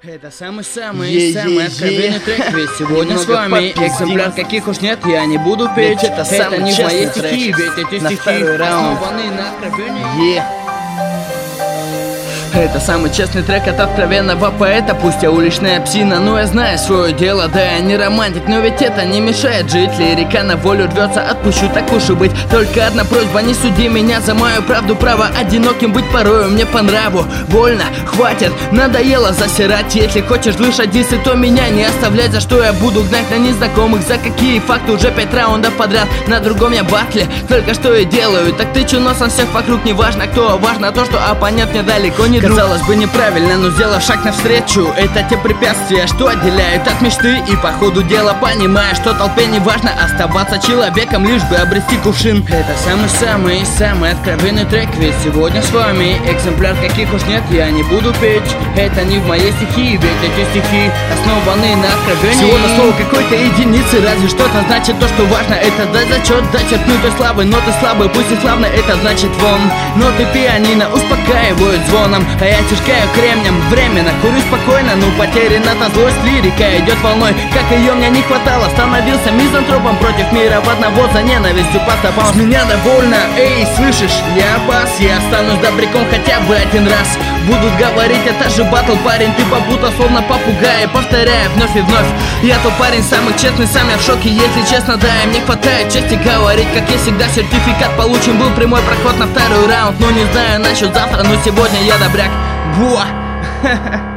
Это самый откровенный трек, ведь сегодня с вами экземпляр, каких уж нет, я не буду петь. Это не мои стихи, ведь эти стихи основаны на откровении. Это самый честный трек от откровенного поэта. Пусть я уличная псина, но я знаю свое дело. Да, я не романтик, но ведь это не мешает жить. Лирика на волю рвется, отпущу, так уж и быть. Только одна просьба, не суди меня за мою правду. Право одиноким быть порою мне по нраву. Больно, хватит, надоело засирать. Если хочешь слышать дисы, то меня не оставлять. За что я буду гнать на незнакомых? За какие факты? Уже 5 раундов подряд. На другом я батле, только что и делаю. Так тычу носом всех вокруг, не важно кто. Важно то, что оппонент мне далеко не друг. Казалось бы неправильно, но сделал шаг навстречу. Это те препятствия, что отделяют от мечты. И по ходу дела понимаю, что толпе не важно оставаться человеком, лишь бы обрести кувшин. Это самый откровенный трек, ведь сегодня с вами экземпляр, каких уж нет, я не буду петь. Это не в моей стихии, ведь эти стихи основаны на откровении. Всего на слово какой-то единицы, разве что-то значит то, что важно. Это дать зачет, дать черпнутой славы. Ноты слабые, пусть и славно, это значит вон. Ноты пианино успокаивают звоном, а я тяжкаю кремнем. Временно курю спокойно, но потеряна-то злость. Лирика идет волной, как ее мне не хватало. Становился мизантропом против мира, в одного за ненавистью по стопам. С меня довольно, эй, слышишь, я бас. Я останусь добряком хотя бы один раз. Будут говорить, это же батл, парень, ты попутал словно попугай. Повторяя вновь и вновь, я тот парень самый честный, сам я в шоке, если честно, да. И мне хватает чести говорить, как я всегда. Сертификат получен, был прямой проход на второй раунд. Но не знаю насчет завтра, но сегодня я добряк. Буа!